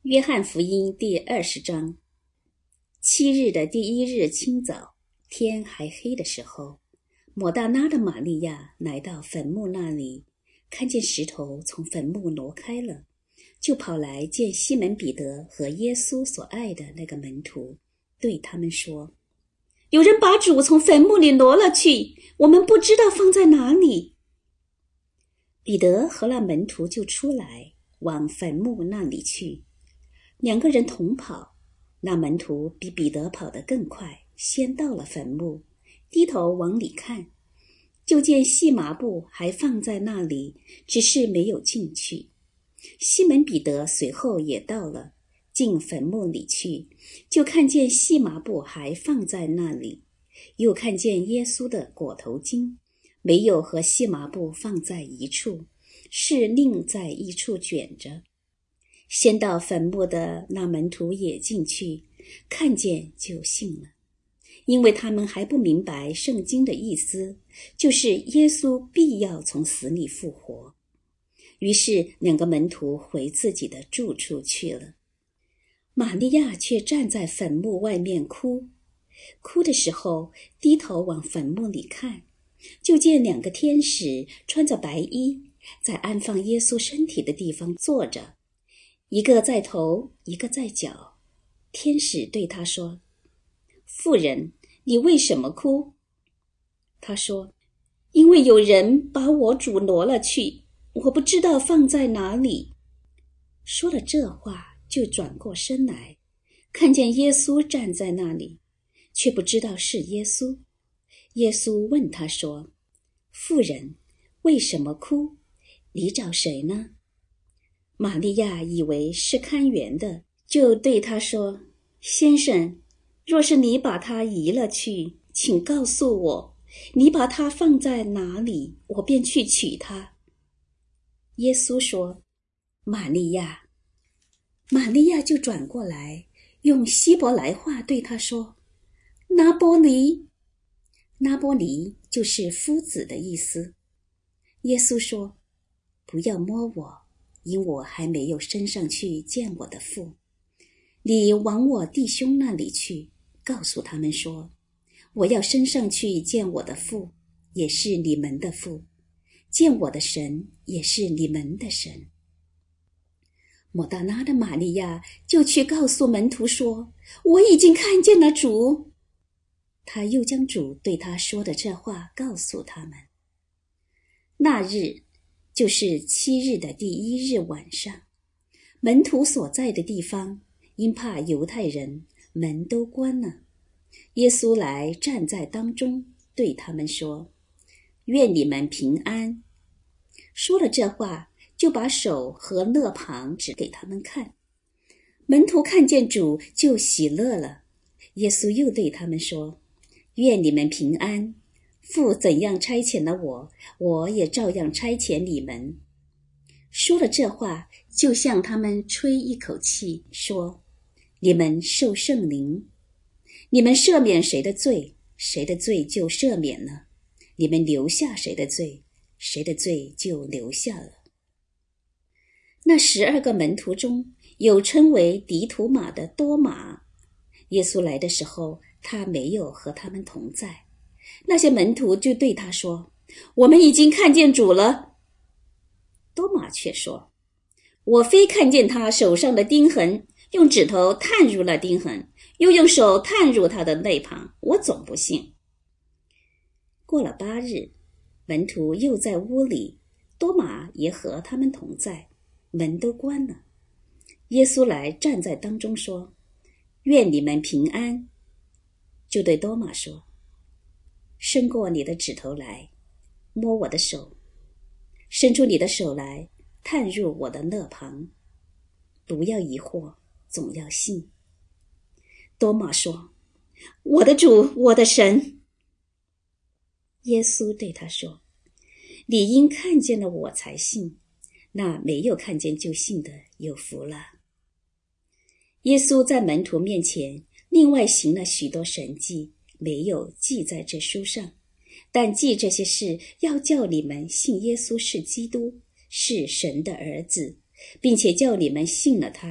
约翰福音第20章。7日的第1日清早，天还黑的时候，抹大拉的玛利亚来到坟墓那里，看见石头从坟墓挪开了，就跑来见西门彼得和耶稣所爱的那个门徒，对他们说：有人把主从坟墓里挪了去，我们不知道放在哪里。彼得和那门徒就出来，往坟墓那里去，两个人同跑，那门徒比彼得跑得更快，先到了坟墓，低头往里看，就见细麻布还放在那里，只是没有进去。西门彼得随后也到了，进坟墓里去，就看见细麻布还放在那里，又看见耶稣的裹头巾没有和细麻布放在一处，是另在一处卷着。先到坟墓的那门徒也进去，看见就信了，因为他们还不明白圣经的意思，就是耶稣必要从死里复活。于是两个门徒回自己的住处去了。玛利亚却站在坟墓外面哭的时候，低头往坟墓里看，就见两个天使穿着白衣，在安放耶稣身体的地方坐着，一个在头，一个在脚。天使对他说：妇人，你为什么哭？他说：因为有人把我主挪了去，我不知道放在哪里。说了这话，就转过身来，看见耶稣站在那里，却不知道是耶稣。耶稣问他说：妇人，为什么哭？你找谁呢？玛利亚以为是看园的，就对他说：先生，若是你把他移了去，请告诉我，你把他放在哪里，我便去取他。耶稣说：玛利亚。玛利亚就转过来，用希伯来话对他说：拿波尼。拿波尼就是夫子的意思。耶稣说：不要摸我，因我还没有升上去见我的父。你往我弟兄那里去，告诉他们说，我要升上去见我的父，也是你们的父，见我的神，也是你们的神。抹大拉的玛利亚就去告诉门徒说：我已经看见了主。他又将主对他说的这话告诉他们。那日就是7日的第1日晚上，门徒所在的地方因怕犹太人，门都关了。耶稣来站在当中，对他们说：愿你们平安。说了这话，就把手和肋旁指给他们看。门徒看见主就喜乐了。耶稣又对他们说：愿你们平安。父怎样差遣了我，我也照样差遣你们。说了这话，就向他们吹一口气，说：你们受圣灵。你们赦免谁的罪，谁的罪就赦免了；你们留下谁的罪，谁的罪就留下了。那12个门徒中，有称为迪图马的多马。耶稣来的时候，他没有和他们同在。那些门徒就对他说：我们已经看见主了。多马却说：我非看见他手上的钉痕，用指头探入了钉痕，又用手探入他的肋旁，我总不信。过了8日，门徒又在屋里，多马也和他们同在，门都关了。耶稣来站在当中说：愿你们平安。就对多马说：伸过你的指头来，摸我的手，伸出你的手来，探入我的肋旁，不要疑惑，总要信。多马说：我的主，我的神。耶稣对他说：你因看见了我才信，那没有看见就信的有福了。耶稣在门徒面前另外行了许多神迹，没有记在这书上，但记这些事，要叫你们信耶稣是基督，是神的儿子，并且叫你们信了他，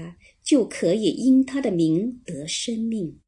就可以因他的名得生命。